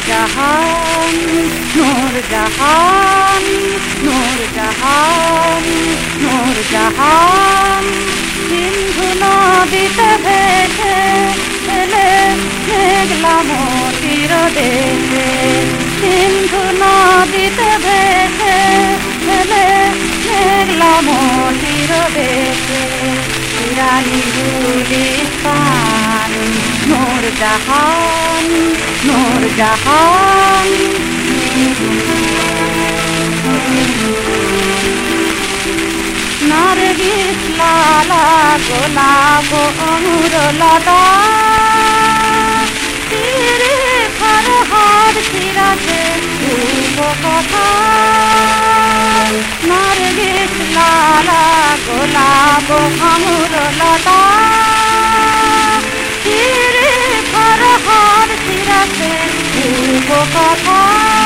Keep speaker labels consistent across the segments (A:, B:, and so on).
A: জাহান নূর জাহান নূর জাহান নূর জাহান সিন্ধু নদীতে ভেসে এলে মেঘলা মোতির দেশে সিন্ধু নদীতে ভেসে এলে মেঘলা মোতির দেশে ইরানি গুলিস্তান নূর জাহান নূর জাহান নারগিস লালা গোলাপ অঙ্গুর লতা তীরে ফরহাদ ছিরাতে কথা নারগিস লালা গোলাপ অঙ্গুর লতা তীরে ফরহাদ ছিরাতে কথা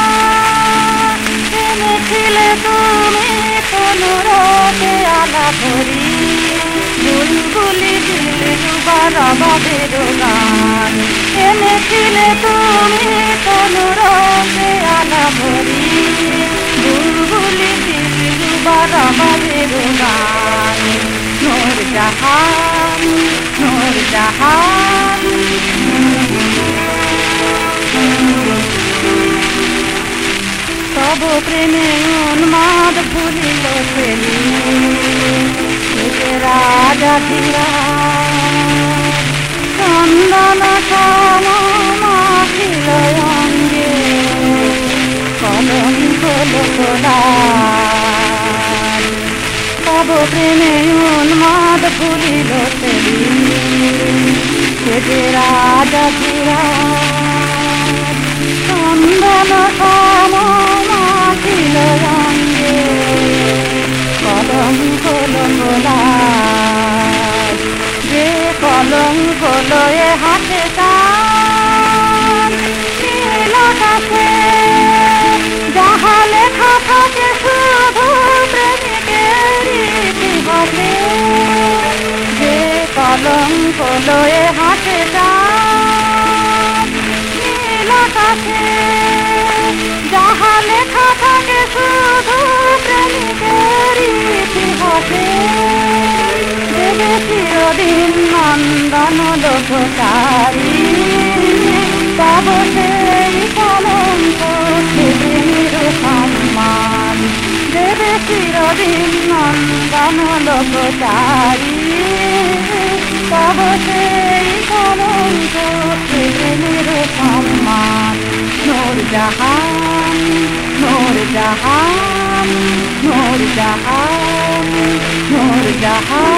A: এনেছিলে তুমি তনুরতে আলা ভরি বুলবুলি দিলে দুবার বাদের গান এনেছিলে তুমি তনুরতে আলা ভরি বুলবুলি দিলে দুবার বাদের গান নূর জাহান নূর জাহান তব প্রেমে উন্মাদ ভুলিল ফেলি রাজা ধীরা চন্দন মাখিল অঙ্গে কলঙ্ক লোকলা তব প্রেমে উন্মাদ ভুলিল ফেলি রাজা ধীরা চন্দন মাখিল অঙ্গে কলঙ্ক লোকলা যে কলঙ্ক লয়ে হাতে তার নীলকাশে যাহা লেখা থাকে শুধু প্রেমিকের ইতিহাসে যে কলঙ্ক লয়ে হাতে তার নীলকাশে যাহা লেখা থাকে শুধু প্রেমিকের ইতিহাসে দেবে চিরদিন নন্দন লোকচারী তব সেই কলঙ্ক পৃথিবীর সম্মান দেবে চিরদিন নন্দন লোকচারী তব সেই কলঙ্ক পৃথিবীর সম্মান নূর জাহান নূর জাহান নূর জাহান নূর জাহান